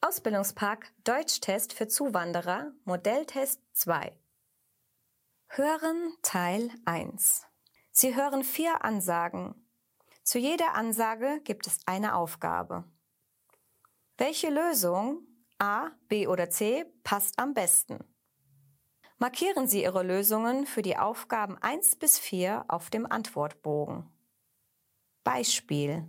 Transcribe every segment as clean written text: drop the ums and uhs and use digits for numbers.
Ausbildungspark Deutschtest für Zuwanderer, Modelltest 2. Hören Teil 1. Sie hören 4 Ansagen. Zu jeder Ansage gibt es eine Aufgabe. Welche Lösung, A, B oder C, passt am besten? Markieren Sie Ihre Lösungen für die Aufgaben 1 bis 4 auf dem Antwortbogen. Beispiel: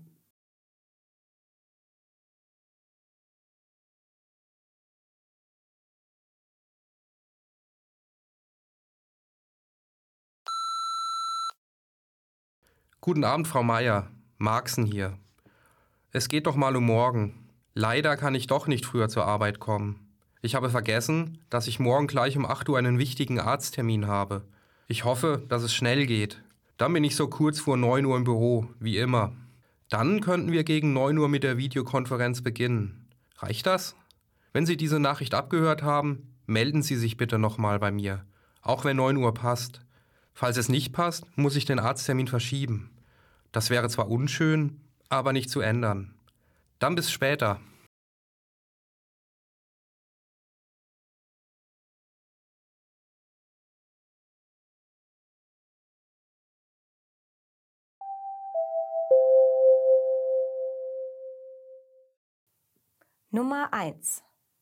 Guten Abend, Frau Meier. Marxen hier. Es geht doch mal um morgen. Leider kann ich doch nicht früher zur Arbeit kommen. Ich habe vergessen, dass ich morgen gleich um 8 Uhr einen wichtigen Arzttermin habe. Ich hoffe, dass es schnell geht. Dann bin ich so kurz vor 9 Uhr im Büro, wie immer. Dann könnten wir gegen 9 Uhr mit der Videokonferenz beginnen. Reicht das? Wenn Sie diese Nachricht abgehört haben, melden Sie sich bitte nochmal bei mir. Auch wenn 9 Uhr passt. Falls es nicht passt, muss ich den Arzttermin verschieben. Das wäre zwar unschön, aber nicht zu ändern. Dann bis später. Nummer 1.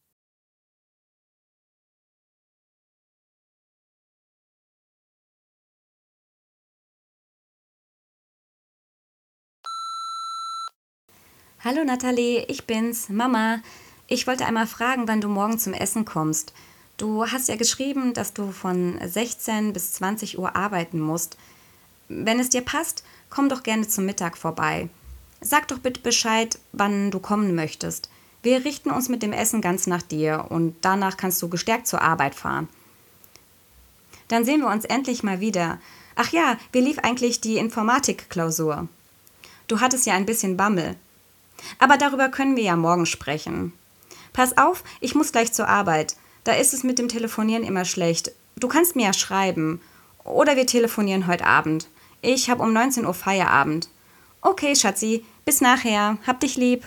Hallo Nathalie, ich bin's, Mama. Ich wollte einmal fragen, wann du morgen zum Essen kommst. Du hast ja geschrieben, dass du von 16 bis 20 Uhr arbeiten musst. Wenn es dir passt, komm doch gerne zum Mittag vorbei. Sag doch bitte Bescheid, wann du kommen möchtest. Wir richten uns mit dem Essen ganz nach dir und danach kannst du gestärkt zur Arbeit fahren. Dann sehen wir uns endlich mal wieder. Ach ja, wie lief eigentlich die Informatikklausur? Du hattest ja ein bisschen Bammel. Aber darüber können wir ja morgen sprechen. Pass auf, ich muss gleich zur Arbeit. Da ist es mit dem Telefonieren immer schlecht. Du kannst mir ja schreiben. Oder wir telefonieren heute Abend. Ich habe um 19 Uhr Feierabend. Okay, Schatzi, bis nachher. Hab dich lieb.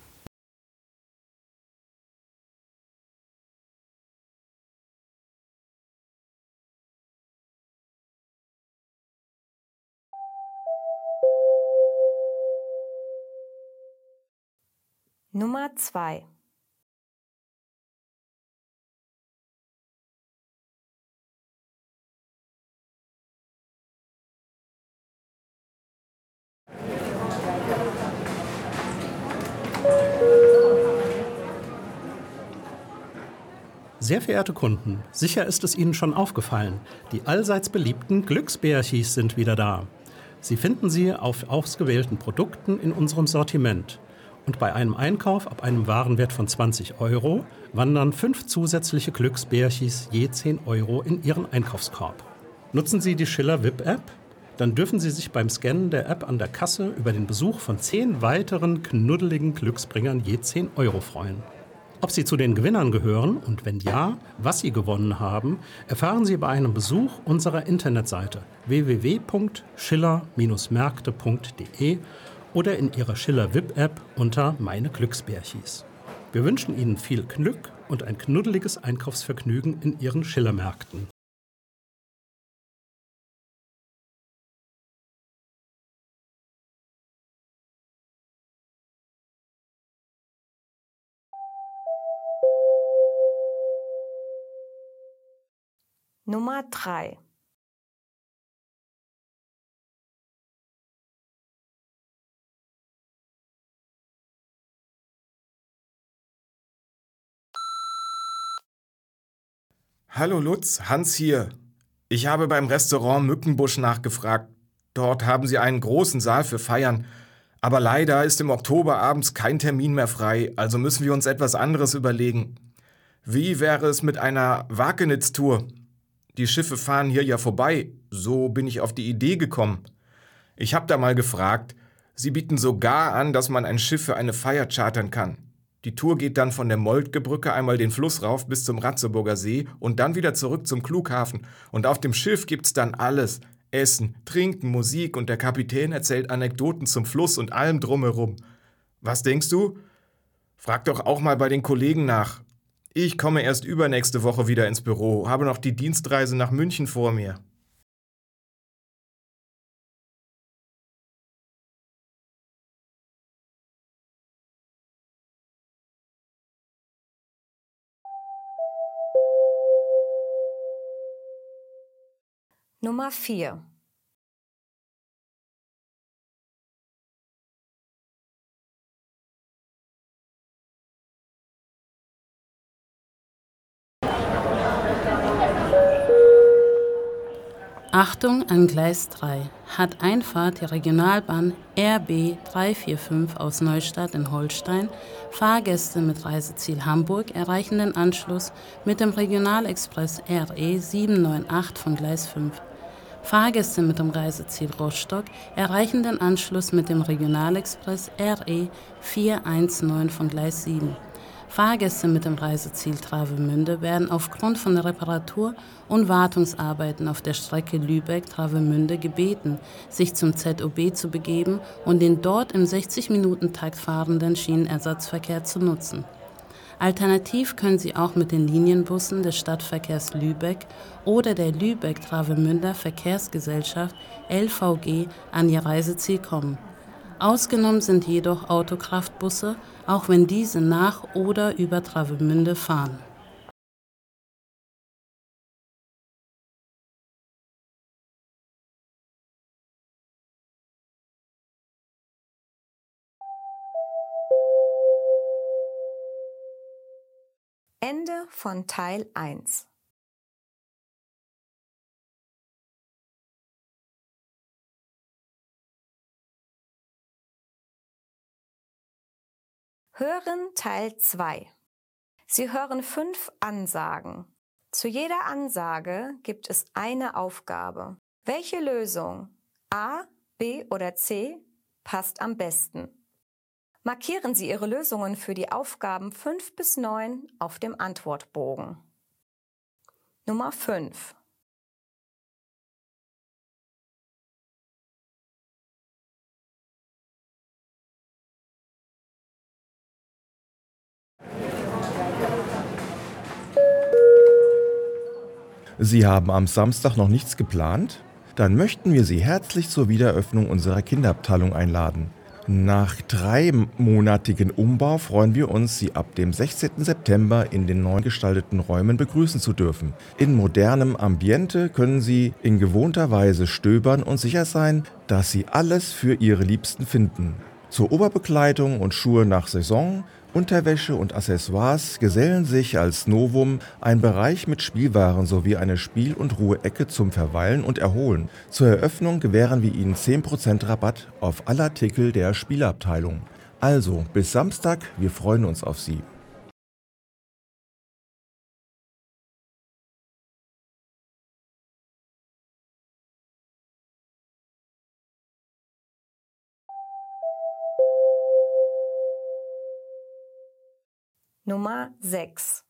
Nummer 2. Sehr verehrte Kunden, sicher ist es Ihnen schon aufgefallen, die allseits beliebten Glücksbärchis sind wieder da. Sie finden sie auf ausgewählten Produkten in unserem Sortiment. Und bei einem Einkauf ab einem Warenwert von 20 € wandern 5 zusätzliche Glücksbärchis je 10 € in Ihren Einkaufskorb. Nutzen Sie die Schiller VIP-App? Dann dürfen Sie sich beim Scannen der App an der Kasse über den Besuch von 10 weiteren knuddeligen Glücksbringern je 10 € freuen. Ob Sie zu den Gewinnern gehören und wenn ja, was Sie gewonnen haben, erfahren Sie bei einem Besuch unserer Internetseite www.schiller-märkte.de oder in Ihrer Schiller VIP-App unter Meine Glücksbärchis. Wir wünschen Ihnen viel Glück und ein knuddeliges Einkaufsvergnügen in Ihren Schiller-Märkten. Nummer 3. Hallo Lutz, Hans hier. Ich habe beim Restaurant Mückenbusch nachgefragt. Dort haben sie einen großen Saal für Feiern. Aber leider ist im Oktober abends kein Termin mehr frei, also müssen wir uns etwas anderes überlegen. Wie wäre es mit einer Wakenitz-Tour? Die Schiffe fahren hier ja vorbei, so bin ich auf die Idee gekommen. Ich habe da mal gefragt, sie bieten sogar an, dass man ein Schiff für eine Feier chartern kann. Die Tour geht dann von der Moltke-Brücke einmal den Fluss rauf bis zum Ratzeburger See und dann wieder zurück zum Klughafen. Und auf dem Schiff gibt's dann alles. Essen, Trinken, Musik und der Kapitän erzählt Anekdoten zum Fluss und allem drumherum. Was denkst du? Frag doch auch mal bei den Kollegen nach. Ich komme erst übernächste Woche wieder ins Büro, habe noch die Dienstreise nach München vor mir. Nummer 4. Achtung an Gleis 3. Hat Einfahrt die Regionalbahn RB 345 aus Neustadt in Holstein. Fahrgäste mit Reiseziel Hamburg erreichen den Anschluss mit dem Regionalexpress RE 798 von Gleis 5. Fahrgäste mit dem Reiseziel Rostock erreichen den Anschluss mit dem Regionalexpress RE 419 von Gleis 7. Fahrgäste mit dem Reiseziel Travemünde werden aufgrund von Reparatur- und Wartungsarbeiten auf der Strecke Lübeck-Travemünde gebeten, sich zum ZOB zu begeben und den dort im 60-Minuten-Takt fahrenden Schienenersatzverkehr zu nutzen. Alternativ können Sie auch mit den Linienbussen des Stadtverkehrs Lübeck oder der Lübeck-Travemünder Verkehrsgesellschaft LVG an Ihr Reiseziel kommen. Ausgenommen sind jedoch Autokraftbusse, auch wenn diese nach oder über Travemünde fahren. Ende von Teil 1. Hören Teil 2. Sie hören 5 Ansagen. Zu jeder Ansage gibt es eine Aufgabe. Welche Lösung, A, B oder C, passt am besten? Markieren Sie Ihre Lösungen für die Aufgaben 5 bis 9 auf dem Antwortbogen. Nummer 5. Sie haben am Samstag noch nichts geplant? Dann möchten wir Sie herzlich zur Wiedereröffnung unserer Kinderabteilung einladen. Nach 3-monatigen Umbau freuen wir uns, Sie ab dem 16. September in den neu gestalteten Räumen begrüßen zu dürfen. In modernem Ambiente können Sie in gewohnter Weise stöbern und sicher sein, dass Sie alles für Ihre Liebsten finden. Zur Oberbekleidung und Schuhe nach Saison, Unterwäsche und Accessoires gesellen sich als Novum ein Bereich mit Spielwaren sowie eine Spiel- und Ruheecke zum Verweilen und Erholen. Zur Eröffnung gewähren wir Ihnen 10% Rabatt auf alle Artikel der Spieleabteilung. Also, bis Samstag, wir freuen uns auf Sie. Nummer 6.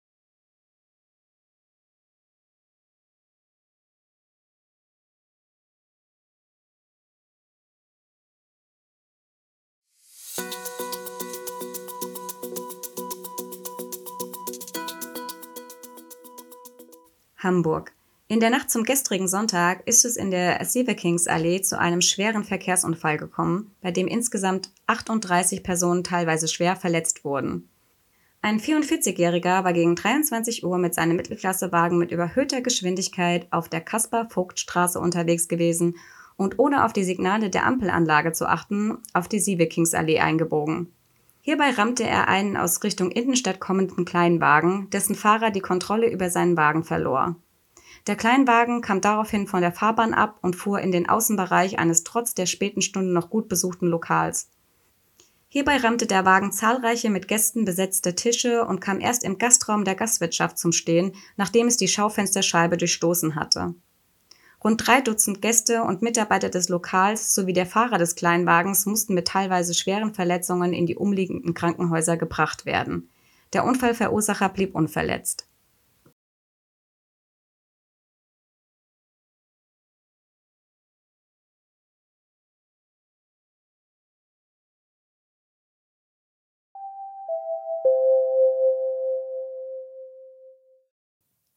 Hamburg. In der Nacht zum gestrigen Sonntag ist es in der Sieverkingsallee zu einem schweren Verkehrsunfall gekommen, bei dem insgesamt 38 Personen teilweise schwer verletzt wurden. Ein 44-Jähriger war gegen 23 Uhr mit seinem Mittelklassewagen mit überhöhter Geschwindigkeit auf der Kaspar-Vogt-Straße unterwegs gewesen und ohne auf die Signale der Ampelanlage zu achten, auf die Sieverkingsallee eingebogen. Hierbei rammte er einen aus Richtung Innenstadt kommenden Kleinwagen, dessen Fahrer die Kontrolle über seinen Wagen verlor. Der Kleinwagen kam daraufhin von der Fahrbahn ab und fuhr in den Außenbereich eines trotz der späten Stunde noch gut besuchten Lokals. Hierbei rammte der Wagen zahlreiche mit Gästen besetzte Tische und kam erst im Gastraum der Gastwirtschaft zum Stehen, nachdem es die Schaufensterscheibe durchstoßen hatte. Rund 3 Dutzend Gäste und Mitarbeiter des Lokals sowie der Fahrer des Kleinwagens mussten mit teilweise schweren Verletzungen in die umliegenden Krankenhäuser gebracht werden. Der Unfallverursacher blieb unverletzt.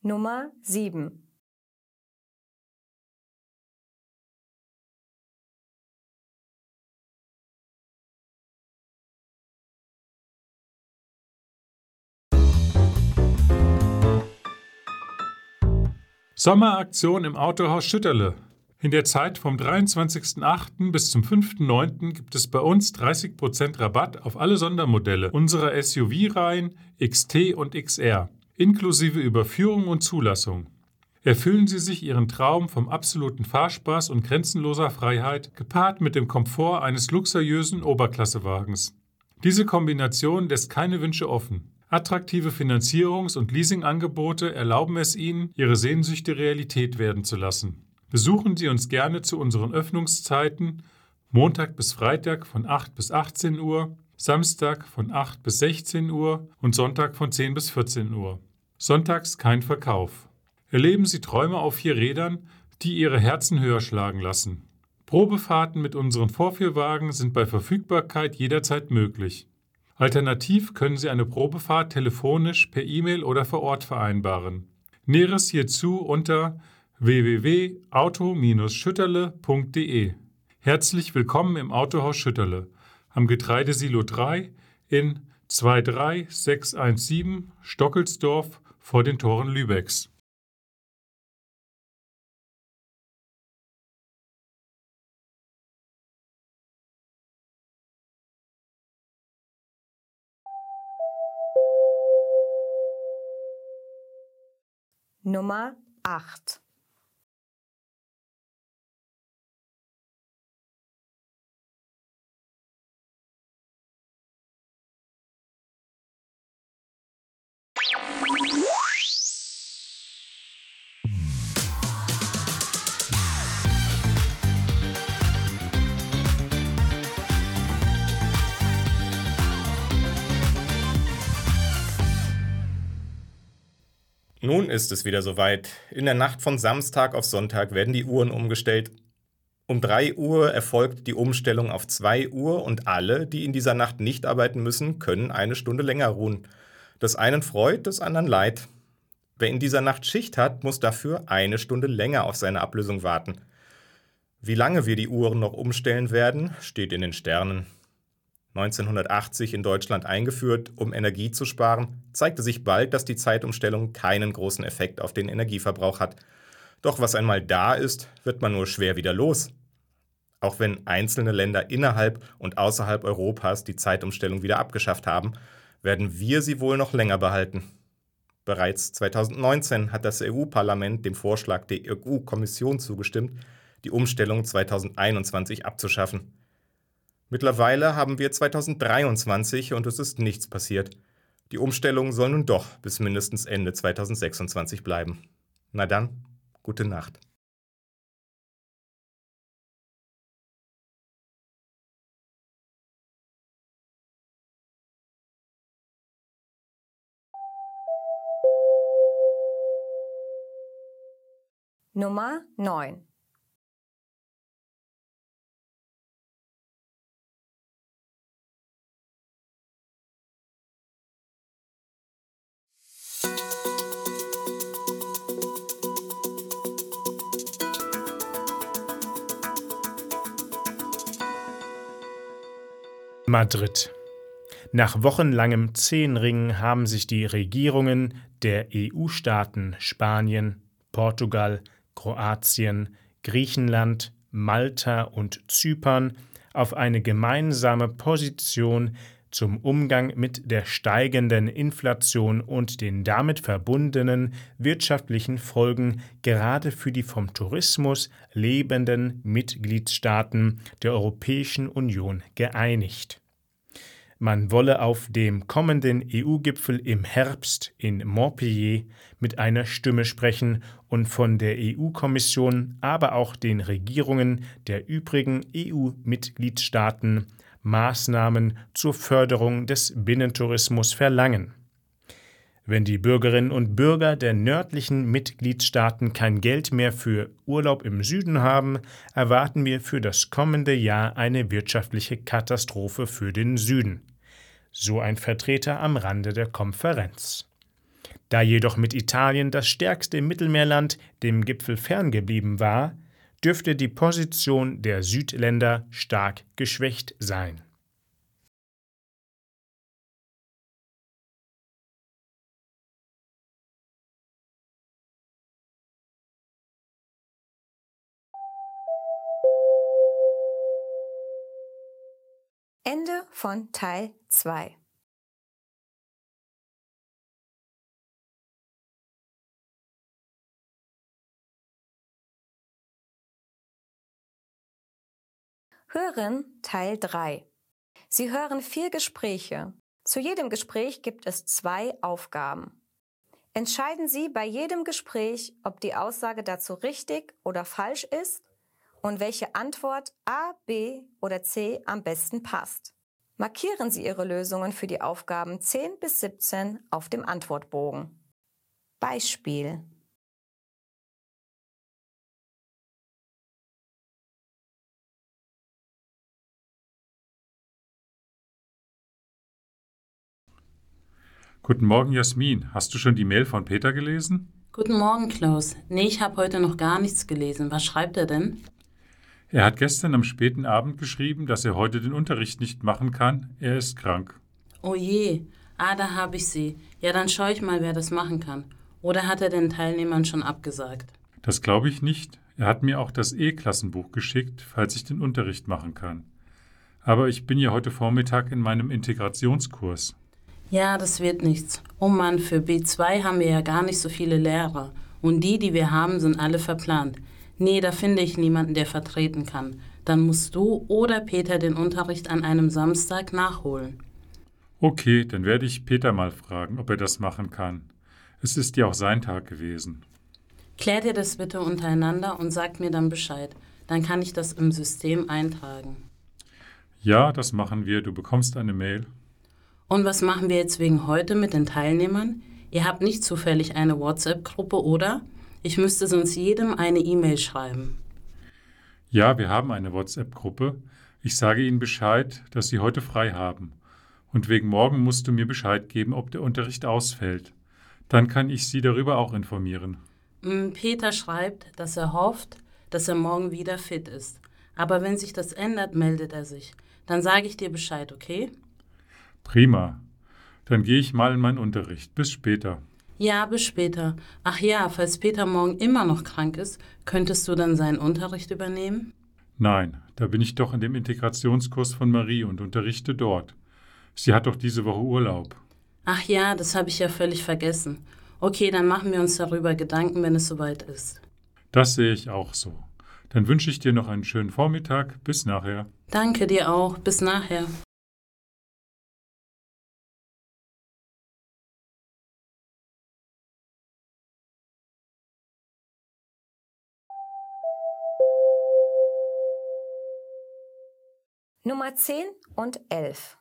Nummer 7. Sommeraktion im Autohaus Schütterle. In der Zeit vom 23.08. bis zum 5.09. gibt es bei uns 30% Rabatt auf alle Sondermodelle unserer SUV-Reihen XT und XR, inklusive Überführung und Zulassung. Erfüllen Sie sich Ihren Traum vom absoluten Fahrspaß und grenzenloser Freiheit, gepaart mit dem Komfort eines luxuriösen Oberklassewagens. Diese Kombination lässt keine Wünsche offen. Attraktive Finanzierungs- und Leasingangebote erlauben es Ihnen, Ihre Sehnsüchte Realität werden zu lassen. Besuchen Sie uns gerne zu unseren Öffnungszeiten Montag bis Freitag von 8 bis 18 Uhr, Samstag von 8 bis 16 Uhr und Sonntag von 10 bis 14 Uhr. Sonntags kein Verkauf. Erleben Sie Träume auf 4 Rädern, die Ihre Herzen höher schlagen lassen. Probefahrten mit unseren Vorführwagen sind bei Verfügbarkeit jederzeit möglich. Alternativ können Sie eine Probefahrt telefonisch, per E-Mail oder vor Ort vereinbaren. Näheres hierzu unter www.auto-schütterle.de. Herzlich willkommen im Autohaus Schütterle, am Getreidesilo 3 in 23617 Stockelsdorf vor den Toren Lübecks. Nummer 8. Nun ist es wieder soweit. In der Nacht von Samstag auf Sonntag werden die Uhren umgestellt. Um 3 Uhr erfolgt die Umstellung auf 2 Uhr und alle, die in dieser Nacht nicht arbeiten müssen, können eine Stunde länger ruhen. Das einen freut, das anderen leid. Wer in dieser Nacht Schicht hat, muss dafür eine Stunde länger auf seine Ablösung warten. Wie lange wir die Uhren noch umstellen werden, steht in den Sternen. 1980 in Deutschland eingeführt, um Energie zu sparen, zeigte sich bald, dass die Zeitumstellung keinen großen Effekt auf den Energieverbrauch hat. Doch was einmal da ist, wird man nur schwer wieder los. Auch wenn einzelne Länder innerhalb und außerhalb Europas die Zeitumstellung wieder abgeschafft haben, werden wir sie wohl noch länger behalten. Bereits 2019 hat das EU-Parlament dem Vorschlag der EU-Kommission zugestimmt, die Umstellung 2021 abzuschaffen. Mittlerweile haben wir 2023 und es ist nichts passiert. Die Umstellung soll nun doch bis mindestens Ende 2026 bleiben. Na dann, gute Nacht. Nummer 9. Madrid. Nach wochenlangem Zehenringen haben sich die Regierungen der EU-Staaten Spanien, Portugal, Kroatien, Griechenland, Malta und Zypern auf eine gemeinsame Position zum Umgang mit der steigenden Inflation und den damit verbundenen wirtschaftlichen Folgen gerade für die vom Tourismus lebenden Mitgliedstaaten der Europäischen Union geeinigt. Man wolle auf dem kommenden EU-Gipfel im Herbst in Montpellier mit einer Stimme sprechen und von der EU-Kommission, aber auch den Regierungen der übrigen EU-Mitgliedstaaten Maßnahmen zur Förderung des Binnentourismus verlangen. Wenn die Bürgerinnen und Bürger der nördlichen Mitgliedstaaten kein Geld mehr für Urlaub im Süden haben, erwarten wir für das kommende Jahr eine wirtschaftliche Katastrophe für den Süden. So ein Vertreter am Rande der Konferenz. Da jedoch mit Italien das stärkste Mittelmeerland dem Gipfel ferngeblieben war, dürfte die Position der Südländer stark geschwächt sein. Ende von Teil 2. Hören Teil 3. Sie hören 4 Gespräche. Zu jedem Gespräch gibt es 2 Aufgaben. Entscheiden Sie bei jedem Gespräch, ob die Aussage dazu richtig oder falsch ist und welche Antwort A, B oder C am besten passt. Markieren Sie Ihre Lösungen für die Aufgaben 10 bis 17 auf dem Antwortbogen. Beispiel: Guten Morgen, Jasmin. Hast du schon die Mail von Peter gelesen? Guten Morgen, Klaus. Nee, ich habe heute noch gar nichts gelesen. Was schreibt er denn? Er hat gestern am späten Abend geschrieben, dass er heute den Unterricht nicht machen kann. Er ist krank. Oh je. Da habe ich sie. Ja, dann schaue ich mal, wer das machen kann. Oder hat er den Teilnehmern schon abgesagt? Das glaube ich nicht. Er hat mir auch das E-Klassenbuch geschickt, falls ich den Unterricht machen kann. Aber ich bin ja heute Vormittag in meinem Integrationskurs. Ja, das wird nichts. Oh Mann, für B2 haben wir ja gar nicht so viele Lehrer. Und die wir haben, sind alle verplant. Nee, da finde ich niemanden, der vertreten kann. Dann musst du oder Peter den Unterricht an einem Samstag nachholen. Okay, dann werde ich Peter mal fragen, ob er das machen kann. Es ist ja auch sein Tag gewesen. Klärt ihr das bitte untereinander und sagt mir dann Bescheid. Dann kann ich das im System eintragen. Ja, das machen wir. Du bekommst eine Mail. Und was machen wir jetzt wegen heute mit den Teilnehmern? Ihr habt nicht zufällig eine WhatsApp-Gruppe, oder? Ich müsste sonst jedem eine E-Mail schreiben. Ja, wir haben eine WhatsApp-Gruppe. Ich sage Ihnen Bescheid, dass Sie heute frei haben. Und wegen morgen musst du mir Bescheid geben, ob der Unterricht ausfällt. Dann kann ich Sie darüber auch informieren. Peter schreibt, dass er hofft, dass er morgen wieder fit ist. Aber wenn sich das ändert, meldet er sich. Dann sage ich dir Bescheid, okay? Prima. Dann gehe ich mal in meinen Unterricht. Bis später. Ja, bis später. Ach ja, falls Peter morgen immer noch krank ist, könntest du dann seinen Unterricht übernehmen? Nein, da bin ich doch in dem Integrationskurs von Marie und unterrichte dort. Sie hat doch diese Woche Urlaub. Ach ja, das habe ich ja völlig vergessen. Okay, dann machen wir uns darüber Gedanken, wenn es soweit ist. Das sehe ich auch so. Dann wünsche ich dir noch einen schönen Vormittag. Bis nachher. Danke dir auch. Bis nachher. Nummer 10 und 11.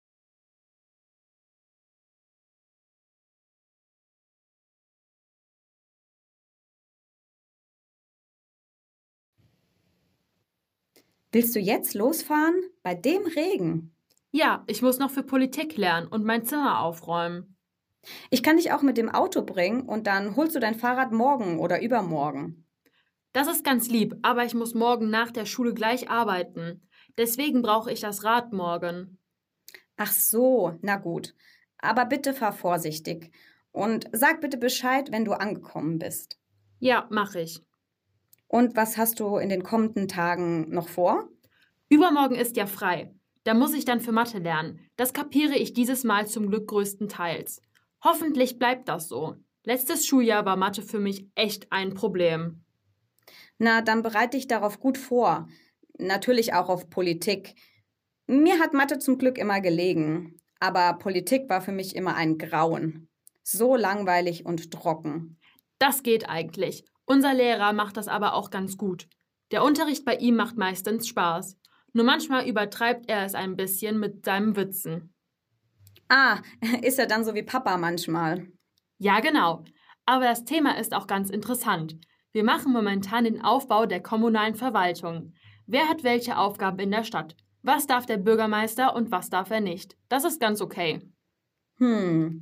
Willst du jetzt losfahren? Bei dem Regen? Ja, ich muss noch für Politik lernen und mein Zimmer aufräumen. Ich kann dich auch mit dem Auto bringen und dann holst du dein Fahrrad morgen oder übermorgen. Das ist ganz lieb, aber ich muss morgen nach der Schule gleich arbeiten. Deswegen brauche ich das Rad morgen. Ach so, na gut. Aber bitte fahr vorsichtig. Und sag bitte Bescheid, wenn du angekommen bist. Ja, mache ich. Und was hast du in den kommenden Tagen noch vor? Übermorgen ist ja frei. Da muss ich dann für Mathe lernen. Das kapiere ich dieses Mal zum Glück größtenteils. Hoffentlich bleibt das so. Letztes Schuljahr war Mathe für mich echt ein Problem. Na, dann bereite dich darauf gut vor. Natürlich auch auf Politik. Mir hat Mathe zum Glück immer gelegen. Aber Politik war für mich immer ein Grauen. So langweilig und trocken. Das geht eigentlich. Unser Lehrer macht das aber auch ganz gut. Der Unterricht bei ihm macht meistens Spaß. Nur manchmal übertreibt er es ein bisschen mit seinem Witzen. Ah, ist er dann so wie Papa manchmal? Ja, genau. Aber das Thema ist auch ganz interessant. Wir machen momentan den Aufbau der kommunalen Verwaltung. Wer hat welche Aufgaben in der Stadt? Was darf der Bürgermeister und was darf er nicht? Das ist ganz okay.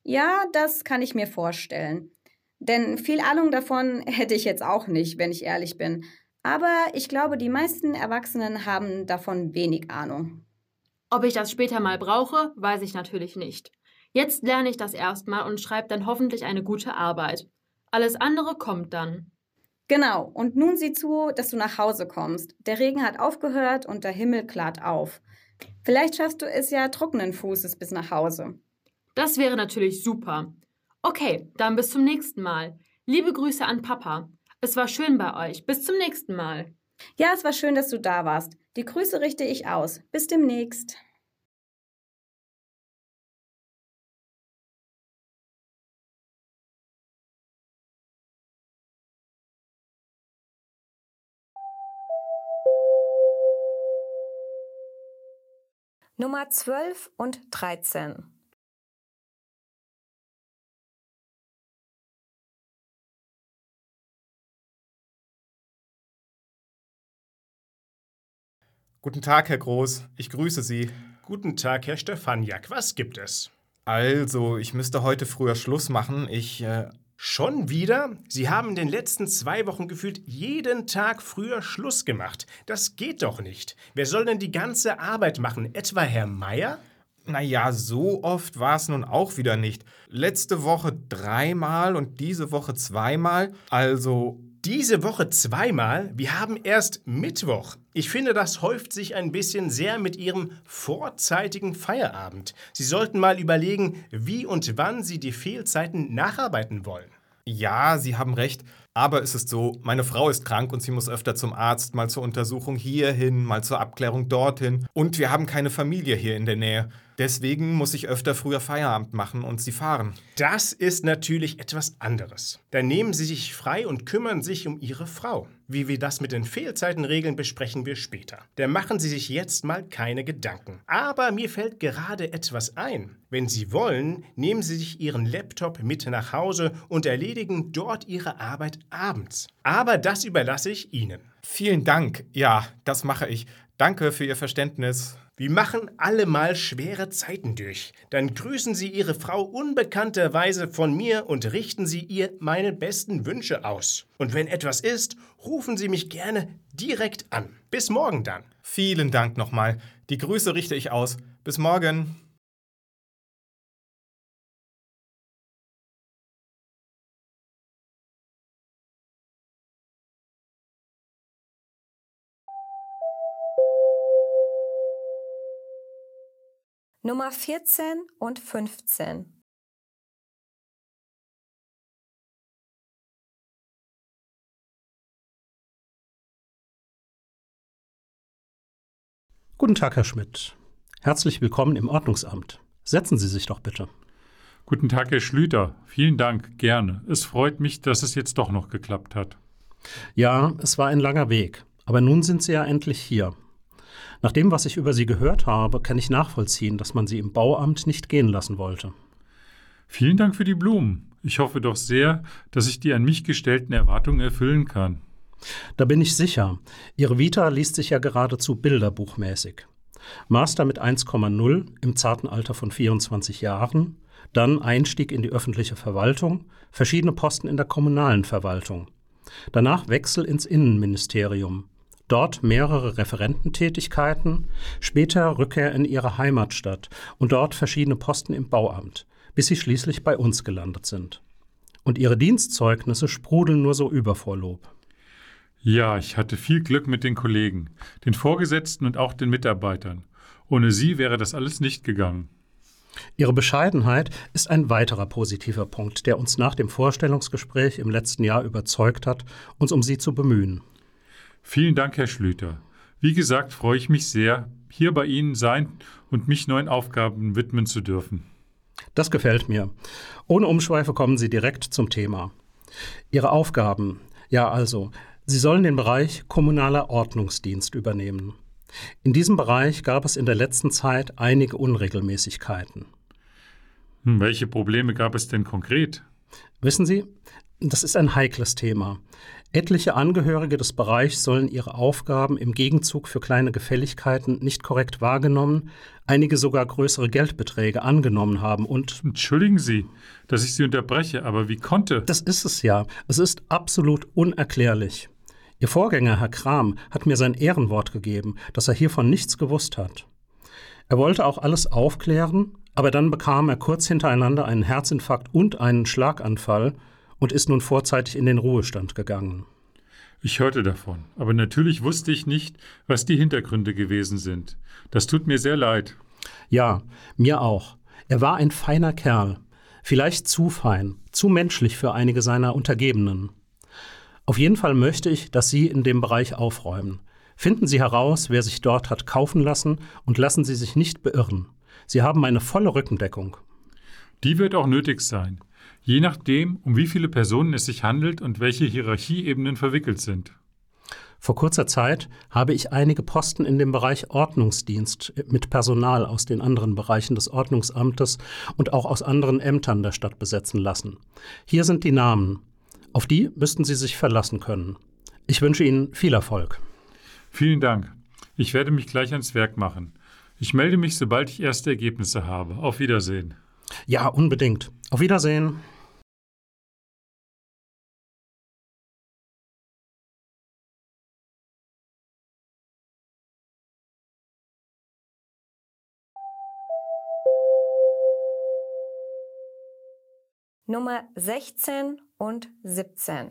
Ja, das kann ich mir vorstellen. Denn viel Ahnung davon hätte ich jetzt auch nicht, wenn ich ehrlich bin. Aber ich glaube, die meisten Erwachsenen haben davon wenig Ahnung. Ob ich das später mal brauche, weiß ich natürlich nicht. Jetzt lerne ich das erstmal und schreibe dann hoffentlich eine gute Arbeit. Alles andere kommt dann. Genau, und nun sieh zu, dass du nach Hause kommst. Der Regen hat aufgehört und der Himmel klart auf. Vielleicht schaffst du es ja trockenen Fußes bis nach Hause. Das wäre natürlich super. Okay, dann bis zum nächsten Mal. Liebe Grüße an Papa. Es war schön bei euch. Bis zum nächsten Mal. Ja, es war schön, dass du da warst. Die Grüße richte ich aus. Bis demnächst. Nummer 12 und 13. Guten Tag, Herr Groß. Ich grüße Sie. Guten Tag, Herr Stefaniak. Was gibt es? Also, ich müsste heute früher Schluss machen. Schon wieder? Sie haben in den letzten 2 Wochen gefühlt jeden Tag früher Schluss gemacht. Das geht doch nicht. Wer soll denn die ganze Arbeit machen? Etwa Herr Meier? Naja, so oft war es nun auch wieder nicht. Letzte Woche 3-mal und diese Woche 2-mal. Also... Diese Woche 2-mal? Wir haben erst Mittwoch. Ich finde, das häuft sich ein bisschen sehr mit Ihrem vorzeitigen Feierabend. Sie sollten mal überlegen, wie und wann Sie die Fehlzeiten nacharbeiten wollen. Ja, Sie haben recht. Aber es ist so, meine Frau ist krank und sie muss öfter zum Arzt, mal zur Untersuchung hierhin, mal zur Abklärung dorthin. Und wir haben keine Familie hier in der Nähe. Deswegen muss ich öfter früher Feierabend machen und sie fahren. Das ist natürlich etwas anderes. Dann nehmen Sie sich frei und kümmern sich um Ihre Frau. Wie wir das mit den Fehlzeiten regeln, besprechen wir später. Da machen Sie sich jetzt mal keine Gedanken. Aber mir fällt gerade etwas ein. Wenn Sie wollen, nehmen Sie sich Ihren Laptop mit nach Hause und erledigen dort Ihre Arbeit abends. Aber das überlasse ich Ihnen. Vielen Dank. Ja, das mache ich. Danke für Ihr Verständnis. Wir machen alle mal schwere Zeiten durch. Dann grüßen Sie Ihre Frau unbekannterweise von mir und richten Sie ihr meine besten Wünsche aus. Und wenn etwas ist, rufen Sie mich gerne direkt an. Bis morgen dann. Vielen Dank nochmal. Die Grüße richte ich aus. Bis morgen. Nummer 14 und 15. Guten Tag, Herr Schmidt. Herzlich willkommen im Ordnungsamt. Setzen Sie sich doch bitte. Guten Tag, Herr Schlüter. Vielen Dank, gerne. Es freut mich, dass es jetzt doch noch geklappt hat. Ja, es war ein langer Weg, aber nun sind Sie ja endlich hier. Nach dem, was ich über Sie gehört habe, kann ich nachvollziehen, dass man Sie im Bauamt nicht gehen lassen wollte. Vielen Dank für die Blumen. Ich hoffe doch sehr, dass ich die an mich gestellten Erwartungen erfüllen kann. Da bin ich sicher. Ihre Vita liest sich ja geradezu bilderbuchmäßig. Master mit 1,0 im zarten Alter von 24 Jahren, dann Einstieg in die öffentliche Verwaltung, verschiedene Posten in der kommunalen Verwaltung. Danach Wechsel ins Innenministerium. Dort mehrere Referententätigkeiten, später Rückkehr in ihre Heimatstadt und dort verschiedene Posten im Bauamt, bis sie schließlich bei uns gelandet sind. Und ihre Dienstzeugnisse sprudeln nur so über vor Lob. Ja, ich hatte viel Glück mit den Kollegen, den Vorgesetzten und auch den Mitarbeitern. Ohne sie wäre das alles nicht gegangen. Ihre Bescheidenheit ist ein weiterer positiver Punkt, der uns nach dem Vorstellungsgespräch im letzten Jahr überzeugt hat, uns um Sie zu bemühen. Vielen Dank, Herr Schlüter. Wie gesagt, freue ich mich sehr, hier bei Ihnen sein und mich neuen Aufgaben widmen zu dürfen. Das gefällt mir. Ohne Umschweife kommen Sie direkt zum Thema. Ihre Aufgaben, ja also, Sie sollen den Bereich kommunaler Ordnungsdienst übernehmen. In diesem Bereich gab es in der letzten Zeit einige Unregelmäßigkeiten. Welche Probleme gab es denn konkret? Wissen Sie, das ist ein heikles Thema. Etliche Angehörige des Bereichs sollen ihre Aufgaben im Gegenzug für kleine Gefälligkeiten nicht korrekt wahrgenommen, einige sogar größere Geldbeträge angenommen haben und... Entschuldigen Sie, dass ich Sie unterbreche, aber wie konnte... Das ist es ja. Es ist absolut unerklärlich. Ihr Vorgänger, Herr Kram, hat mir sein Ehrenwort gegeben, dass er hiervon nichts gewusst hat. Er wollte auch alles aufklären, aber dann bekam er kurz hintereinander einen Herzinfarkt und einen Schlaganfall und ist nun vorzeitig in den Ruhestand gegangen. Ich hörte davon, aber natürlich wusste ich nicht, was die Hintergründe gewesen sind. Das tut mir sehr leid. Ja, mir auch. Er war ein feiner Kerl. Vielleicht zu fein, zu menschlich für einige seiner Untergebenen. Auf jeden Fall möchte ich, dass Sie in dem Bereich aufräumen. Finden Sie heraus, wer sich dort hat kaufen lassen und lassen Sie sich nicht beirren. Sie haben meine volle Rückendeckung. Die wird auch nötig sein. Je nachdem, um wie viele Personen es sich handelt und welche Hierarchieebenen verwickelt sind. Vor kurzer Zeit habe ich einige Posten in dem Bereich Ordnungsdienst mit Personal aus den anderen Bereichen des Ordnungsamtes und auch aus anderen Ämtern der Stadt besetzen lassen. Hier sind die Namen. Auf die müssten Sie sich verlassen können. Ich wünsche Ihnen viel Erfolg. Vielen Dank. Ich werde mich gleich ans Werk machen. Ich melde mich, sobald ich erste Ergebnisse habe. Auf Wiedersehen. Ja, unbedingt. Auf Wiedersehen. Nummer 16 und 17.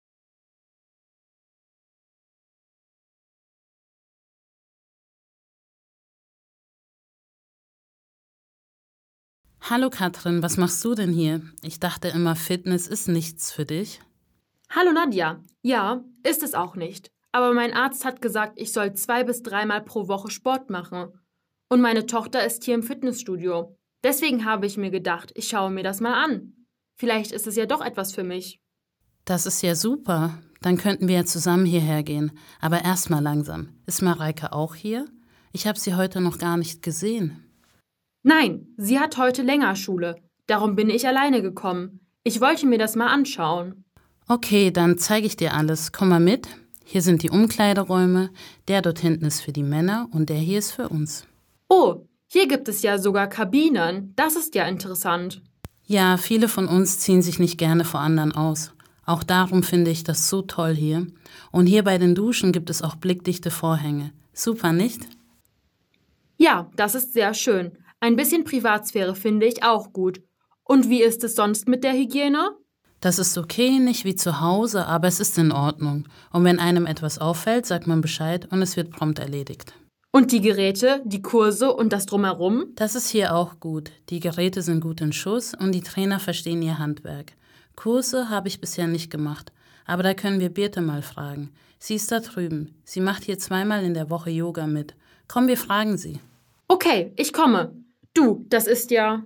Hallo Katrin, was machst du denn hier? Ich dachte immer, Fitness ist nichts für dich. Hallo Nadja. Ja, ist es auch nicht. Aber mein Arzt hat gesagt, ich soll 2 bis 3 Mal pro Woche Sport machen. Und meine Tochter ist hier im Fitnessstudio. Deswegen habe ich mir gedacht, ich schaue mir das mal an. Vielleicht ist es ja doch etwas für mich. Das ist ja super. Dann könnten wir ja zusammen hierher gehen. Aber erst mal langsam. Ist Mareike auch hier? Ich habe sie heute noch gar nicht gesehen. Nein, sie hat heute länger Schule. Darum bin ich alleine gekommen. Ich wollte mir das mal anschauen. Okay, dann zeige ich dir alles. Komm mal mit. Hier sind die Umkleideräume. Der dort hinten ist für die Männer und der hier ist für uns. Oh, hier gibt es ja sogar Kabinen. Das ist ja interessant. Ja, viele von uns ziehen sich nicht gerne vor anderen aus. Auch darum finde ich das so toll hier. Und hier bei den Duschen gibt es auch blickdichte Vorhänge. Super, nicht? Ja, das ist sehr schön. Ein bisschen Privatsphäre finde ich auch gut. Und wie ist es sonst mit der Hygiene? Das ist okay, nicht wie zu Hause, aber es ist in Ordnung. Und wenn einem etwas auffällt, sagt man Bescheid und es wird prompt erledigt. Und die Geräte, die Kurse und das Drumherum? Das ist hier auch gut. Die Geräte sind gut in Schuss und die Trainer verstehen ihr Handwerk. Kurse habe ich bisher nicht gemacht, aber da können wir Birte mal fragen. Sie ist da drüben. Sie macht hier 2-mal in der Woche Yoga mit. Komm, wir fragen sie. Okay, ich komme. Du, das ist ja...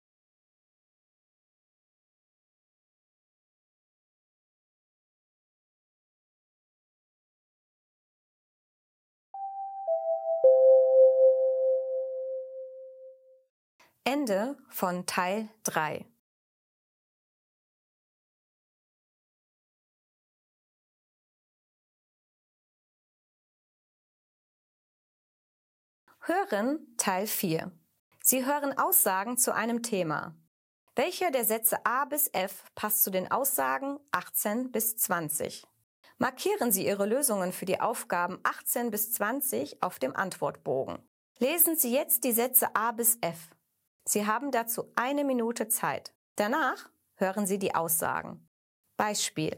Ende von Teil 3. Hören Teil 4. Sie hören Aussagen zu einem Thema. Welcher der Sätze A bis F passt zu den Aussagen 18 bis 20? Markieren Sie Ihre Lösungen für die Aufgaben 18 bis 20 auf dem Antwortbogen. Lesen Sie jetzt die Sätze A bis F. Sie haben dazu 1 Minute Zeit. Danach hören Sie die Aussagen. Beispiel: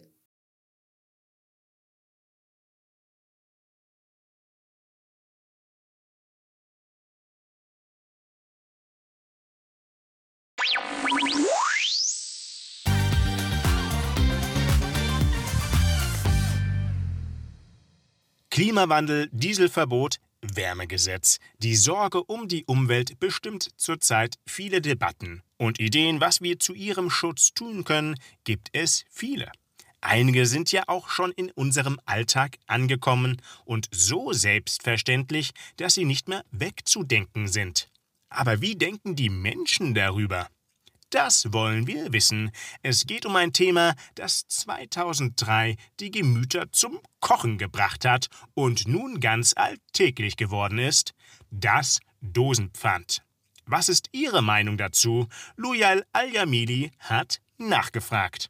Klimawandel, Dieselverbot, Wärmegesetz. Die Sorge um die Umwelt bestimmt zurzeit viele Debatten. Und Ideen, was wir zu ihrem Schutz tun können, gibt es viele. Einige sind ja auch schon in unserem Alltag angekommen und so selbstverständlich, dass sie nicht mehr wegzudenken sind. Aber wie denken die Menschen darüber? Das wollen wir wissen. Es geht um ein Thema, das 2003 die Gemüter zum Kochen gebracht hat und nun ganz alltäglich geworden ist: das Dosenpfand. Was ist Ihre Meinung dazu? Lujal Al-Jamili hat nachgefragt.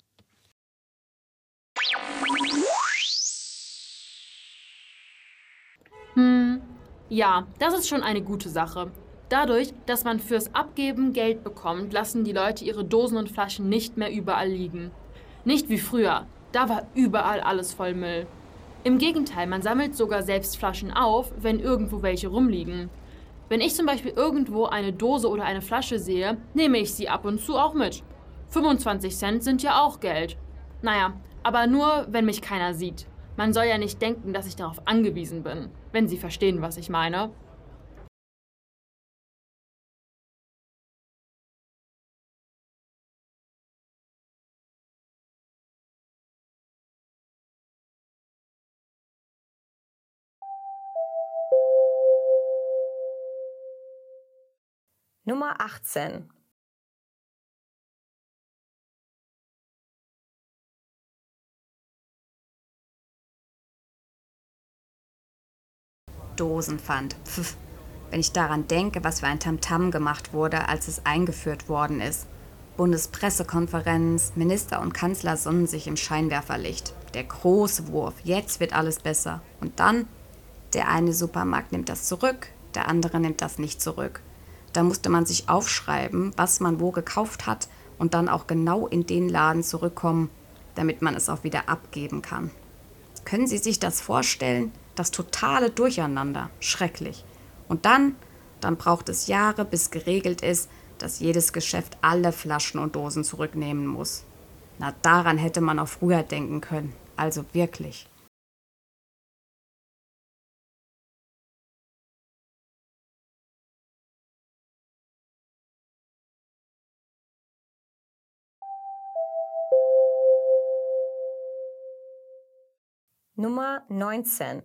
Ja, das ist schon eine gute Sache. Dadurch, dass man fürs Abgeben Geld bekommt, lassen die Leute ihre Dosen und Flaschen nicht mehr überall liegen. Nicht wie früher, da war überall alles voll Müll. Im Gegenteil, man sammelt sogar selbst Flaschen auf, wenn irgendwo welche rumliegen. Wenn ich zum Beispiel irgendwo eine Dose oder eine Flasche sehe, nehme ich sie ab und zu auch mit. 25 Cent sind ja auch Geld. Naja, aber nur, wenn mich keiner sieht. Man soll ja nicht denken, dass ich darauf angewiesen bin, wenn Sie verstehen, was ich meine. Nummer 18. Dosenpfand. Pff. Wenn ich daran denke, was für ein Tamtam gemacht wurde, als es eingeführt worden ist. Bundespressekonferenz, Minister und Kanzler sonnen sich im Scheinwerferlicht. Der große Wurf, jetzt wird alles besser. Und dann, der eine Supermarkt nimmt das zurück, der andere nimmt das nicht zurück. Da musste man sich aufschreiben, was man wo gekauft hat und dann auch genau in den Laden zurückkommen, damit man es auch wieder abgeben kann. Können Sie sich das vorstellen? Das totale Durcheinander. Schrecklich. Und dann braucht es Jahre, bis geregelt ist, dass jedes Geschäft alle Flaschen und Dosen zurücknehmen muss. Na, daran hätte man auch früher denken können. Also wirklich. Nummer 19.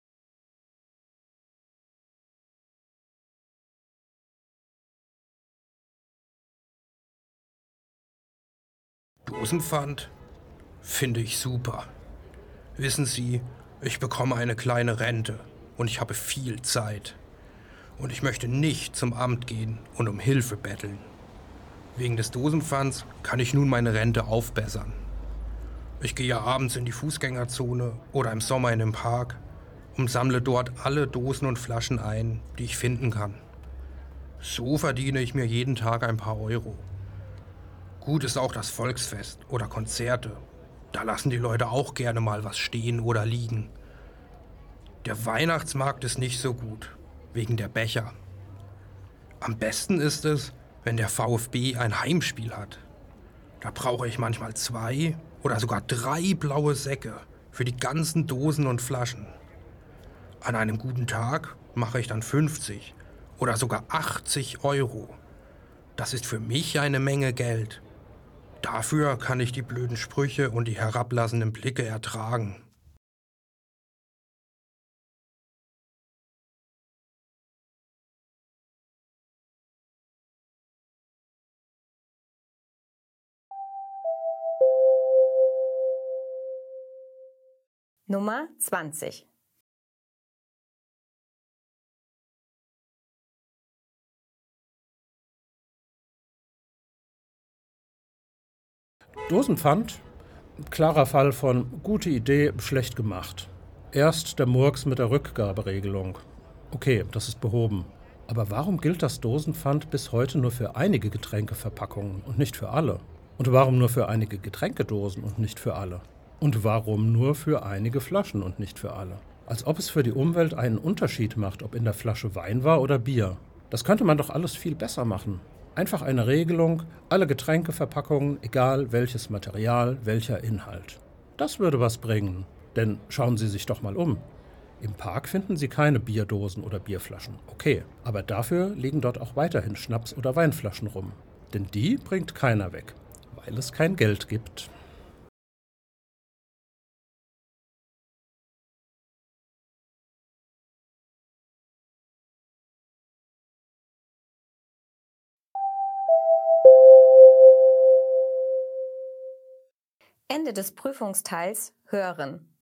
Dosenpfand? Finde ich super. Wissen Sie, ich bekomme eine kleine Rente und ich habe viel Zeit. Und ich möchte nicht zum Amt gehen und um Hilfe betteln. Wegen des Dosenpfands kann ich nun meine Rente aufbessern. Ich gehe abends in die Fußgängerzone oder im Sommer in den Park und sammle dort alle Dosen und Flaschen ein, die ich finden kann. So verdiene ich mir jeden Tag ein paar Euro. Gut ist auch das Volksfest oder Konzerte. Da lassen die Leute auch gerne mal was stehen oder liegen. Der Weihnachtsmarkt ist nicht so gut, wegen der Becher. Am besten ist es, wenn der VfB ein Heimspiel hat. Da brauche ich manchmal 2 oder sogar 3 blaue Säcke für die ganzen Dosen und Flaschen. An einem guten Tag mache ich dann 50 oder sogar 80 Euro. Das ist für mich eine Menge Geld. Dafür kann ich die blöden Sprüche und die herablassenden Blicke ertragen. Nummer 20. Dosenpfand? Klarer Fall von gute Idee, schlecht gemacht. Erst der Murks mit der Rückgaberegelung. Okay, das ist behoben. Aber warum gilt das Dosenpfand bis heute nur für einige Getränkeverpackungen und nicht für alle? Und warum nur für einige Getränkedosen und nicht für alle? Und warum nur für einige Flaschen und nicht für alle? Als ob es für die Umwelt einen Unterschied macht, ob in der Flasche Wein war oder Bier. Das könnte man doch alles viel besser machen. Einfach eine Regelung, alle Getränkeverpackungen, egal welches Material, welcher Inhalt. Das würde was bringen. Denn schauen Sie sich doch mal um. Im Park finden Sie keine Bierdosen oder Bierflaschen. Okay, aber dafür liegen dort auch weiterhin Schnaps- oder Weinflaschen rum. Denn die bringt keiner weg, weil es kein Geld gibt. Ende des Prüfungsteils Hören.